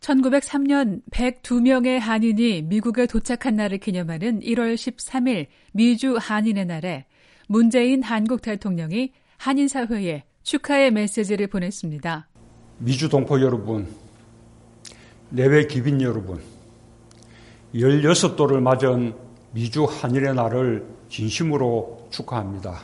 1903년 102명의 한인이 미국에 도착한 날을 기념하는 1월 13일 미주 한인의 날에 문재인 한국 대통령이 한인사회에 축하의 메시지를 보냈습니다. 미주 동포 여러분, 내외 기빈 여러분, 16도를 맞은 미주 한인의 날을 진심으로 축하합니다.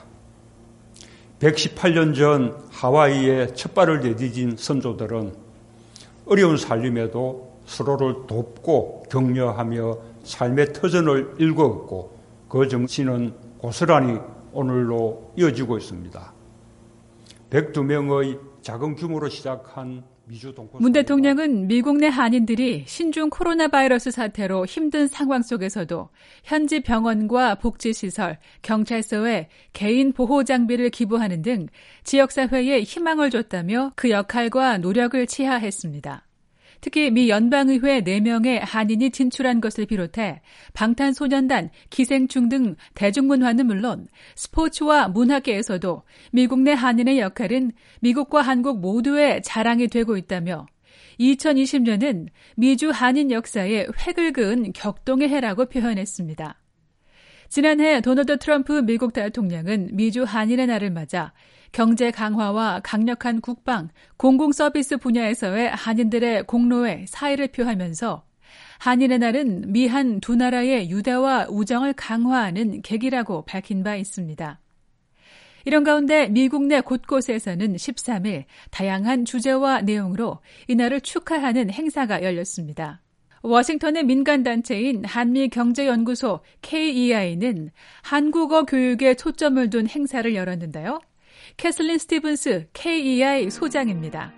118년 전 하와이에 첫 발을 내디딘 선조들은 어려운 살림에도 서로를 돕고 격려하며 삶의 터전을 일궈왔고 그 정신은 고스란히 오늘로 이어지고 있습니다. 102명의 작은 규모로 시작한 미주 동포 문 대통령은 미국 내 한인들이 신종 코로나 바이러스 사태로 힘든 상황 속에서도 현지 병원과 복지시설, 경찰서에 개인 보호 장비를 기부하는 등 지역사회에 희망을 줬다며 그 역할과 노력을 치하했습니다. 특히 미 연방의회 4명의 한인이 진출한 것을 비롯해 방탄소년단, 기생충 등 대중문화는 물론 스포츠와 문화계에서도 미국 내 한인의 역할은 미국과 한국 모두의 자랑이 되고 있다며 2020년은 미주 한인 역사에 획을 그은 격동의 해라고 표현했습니다. 지난해 도널드 트럼프 미국 대통령은 미주 한인의 날을 맞아 경제 강화와 강력한 국방, 공공서비스 분야에서의 한인들의 공로에 사의를 표하면서 한인의 날은 미한 두 나라의 유대와 우정을 강화하는 계기라고 밝힌 바 있습니다. 이런 가운데 미국 내 곳곳에서는 13일 다양한 주제와 내용으로 이날을 축하하는 행사가 열렸습니다. 워싱턴의 민간단체인 한미경제연구소 KEI는 한국어 교육에 초점을 둔 행사를 열었는데요. 캐슬린 스티븐스 KEI 소장입니다.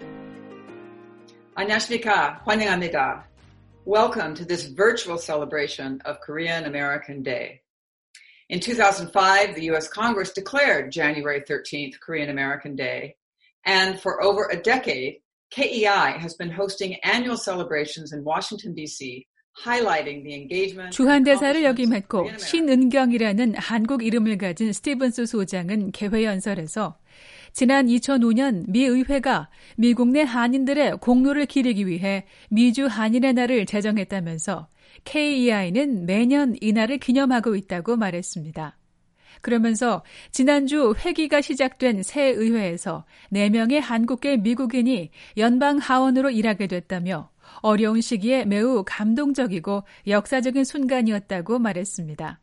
안녕하십니까. 환영합니다. Welcome to this virtual celebration of Korean American Day. In 2005, the U.S. Congress declared January 13th Korean American Day, and for over a decade, KEI has been hosting annual celebrations in Washington, D.C., highlighting the engagement. 주한대사를 역임했고 신은경이라는 한국 이름을 가진 스티븐스 소장은 개회연설에서 지난 2005년 미 의회가 미국 내 한인들의 공로를 기리기 위해 미주 한인의 날을 제정했다면서 KEI는 매년 이 날을 기념하고 있다고 말했습니다. 그러면서 지난주 회기가 시작된 새 의회에서 4명의 한국계 미국인이 연방 하원으로 일하게 됐다며 어려운 시기에 매우 감동적이고 역사적인 순간이었다고 말했습니다.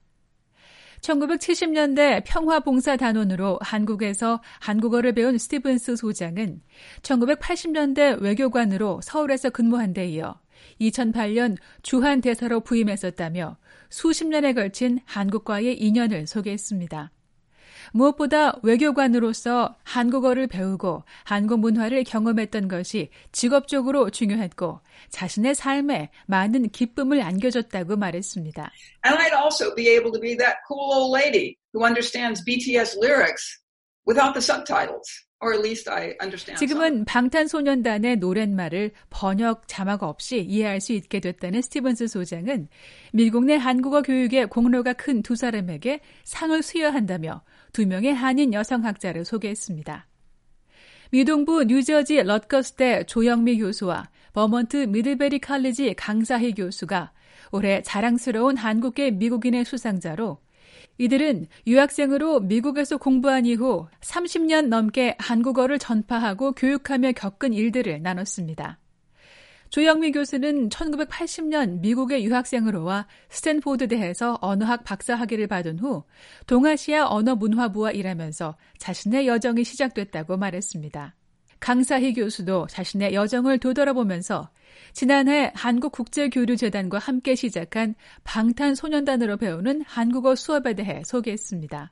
1970년대 평화봉사단원으로 한국에서 한국어를 배운 스티븐스 소장은 1980년대 외교관으로 서울에서 근무한 데 이어 2008년 주한대사로 부임했었다며 수십 년에 걸친 한국과의 인연을 소개했습니다. 무엇보다 외교관으로서 한국어를 배우고 한국 문화를 경험했던 것이 직업적으로 중요했고 자신의 삶에 많은 기쁨을 안겨줬다고 말했습니다. And I'd also be able to be that cool old lady who understands BTS lyrics without the subtitles. Or at least I understand. 지금은 방탄소년단의 노랫말을 번역 자막 없이 이해할 수 있게 됐다는 스티븐스 소장은 미국 내 한국어 교육에 공로가 큰 두 사람에게 상을 수여한다며 2명의 한인 여성학자를 소개했습니다. 미동부 뉴저지 럿거스대 조영미 교수와 버먼트 미들베리 칼리지 강사희 교수가 올해 자랑스러운 한국계 미국인의 수상자로 이들은 유학생으로 미국에서 공부한 이후 30년 넘게 한국어를 전파하고 교육하며 겪은 일들을 나눴습니다. 조영미 교수는 1980년 미국의 유학생으로 와 스탠포드대에서 언어학 박사학위를 받은 후 동아시아 언어문화부와 일하면서 자신의 여정이 시작됐다고 말했습니다. 강사희 교수도 자신의 여정을 되돌아보면서 지난해 한국국제교류재단과 함께 시작한 방탄소년단으로 배우는 한국어 수업에 대해 소개했습니다.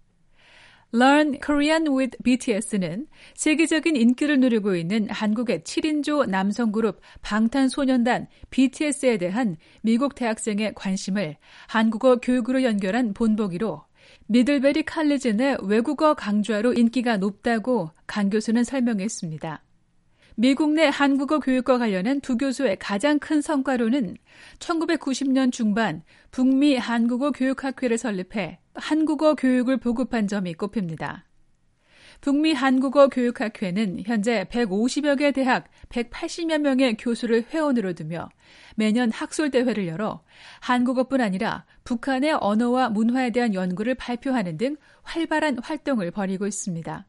Learn Korean with BTS는 세계적인 인기를 누리고 있는 한국의 7인조 남성그룹 방탄소년단 BTS에 대한 미국 대학생의 관심을 한국어 교육으로 연결한 본보기로 미들베리 칼리지 내 외국어 강좌로 인기가 높다고 강 교수는 설명했습니다. 미국 내 한국어 교육과 관련한 두 교수의 가장 큰 성과로는 1990년 중반 북미 한국어 교육학회를 설립해 한국어 교육을 보급한 점이 꼽힙니다. 북미 한국어 교육학회는 현재 150여 개 대학 180여 명의 교수를 회원으로 두며 매년 학술대회를 열어 한국어뿐 아니라 북한의 언어와 문화에 대한 연구를 발표하는 등 활발한 활동을 벌이고 있습니다.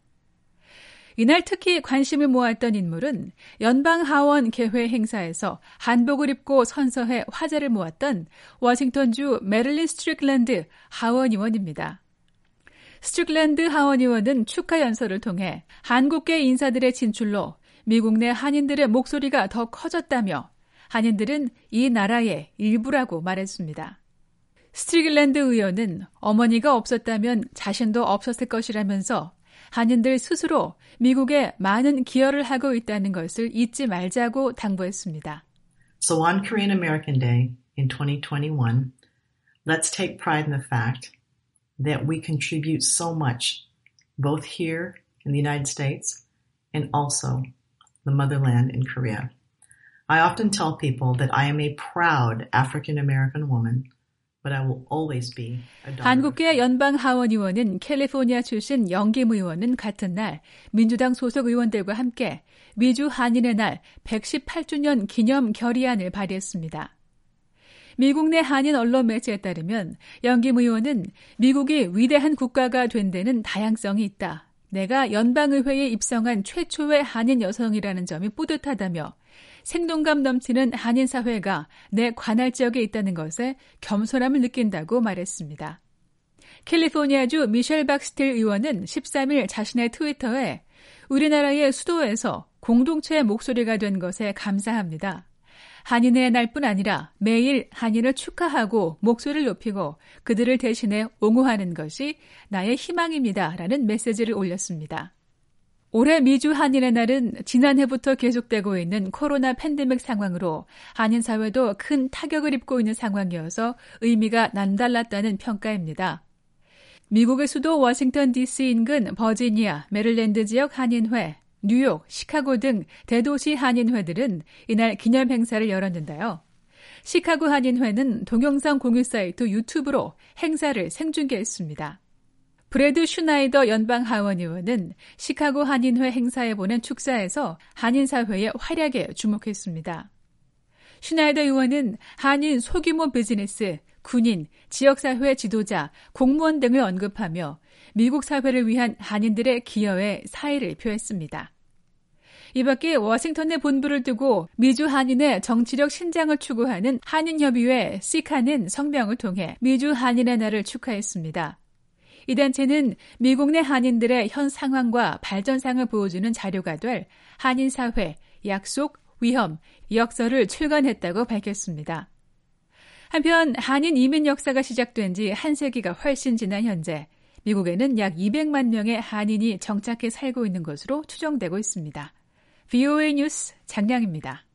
이날 특히 관심을 모았던 인물은 연방하원개회 행사에서 한복을 입고 선서해 화제를 모았던 워싱턴주 메릴린 스트릭랜드 하원의원입니다. 스트릭랜드 하원의원은 축하 연설을 통해 한국계 인사들의 진출로 미국 내 한인들의 목소리가 더 커졌다며 한인들은 이 나라의 일부라고 말했습니다. 스트릭랜드 의원은 어머니가 없었다면 자신도 없었을 것이라면서 한인들 스스로 미국에 많은 기여를 하고 있다는 것을 잊지 말자고 당부했습니다. So on Korean American Day in 2021, let's take pride in the fact that we contribute so much, both here in the United States and also the motherland in Korea. I often tell people that I am a proud African American woman. But I will always be a daughter. 한국계 연방하원의원은 캘리포니아 출신 영김 의원은 같은 날 민주당 소속 의원들과 함께 미주 한인의 날 118주년 기념 결의안을 발의했습니다. 미국 내 한인 언론 매체에 따르면 영김 의원은 미국이 위대한 국가가 된 데는 다양성이 있다. 내가 연방의회에 입성한 최초의 한인 여성이라는 점이 뿌듯하다며 생동감 넘치는 한인 사회가 내 관할지역에 있다는 것에 겸손함을 느낀다고 말했습니다. 캘리포니아주 미셸 박스틸 의원은 13일 자신의 트위터에 우리나라의 수도에서 공동체의 목소리가 된 것에 감사합니다. 한인의 날뿐 아니라 매일 한인을 축하하고 목소리를 높이고 그들을 대신해 옹호하는 것이 나의 희망입니다. 라는 메시지를 올렸습니다. 올해 미주 한인의 날은 지난해부터 계속되고 있는 코로나 팬데믹 상황으로 한인 사회도 큰 타격을 입고 있는 상황이어서 의미가 남달랐다는 평가입니다. 미국의 수도 워싱턴 DC 인근 버지니아, 메릴랜드 지역 한인회, 뉴욕, 시카고 등 대도시 한인회들은 이날 기념 행사를 열었는데요. 시카고 한인회는 동영상 공유 사이트 유튜브로 행사를 생중계했습니다. 브래드 슈나이더 연방하원의원은 시카고 한인회 행사에 보낸 축사에서 한인사회의 활약에 주목했습니다. 슈나이더 의원은 한인 소규모 비즈니스, 군인, 지역사회 지도자, 공무원 등을 언급하며 미국 사회를 위한 한인들의 기여에 사의를 표했습니다. 이 밖에 워싱턴에 본부를 두고 미주 한인의 정치력 신장을 추구하는 한인협의회 시카는 성명을 통해 미주 한인의 날을 축하했습니다. 이 단체는 미국 내 한인들의 현 상황과 발전상을 보여주는 자료가 될 한인사회, 약속, 위험, 역설을 출간했다고 밝혔습니다. 한편 한인 이민 역사가 시작된 지 한 세기가 훨씬 지난 현재 미국에는 약 200만 명의 한인이 정착해 살고 있는 것으로 추정되고 있습니다. VOA 뉴스 장량입니다.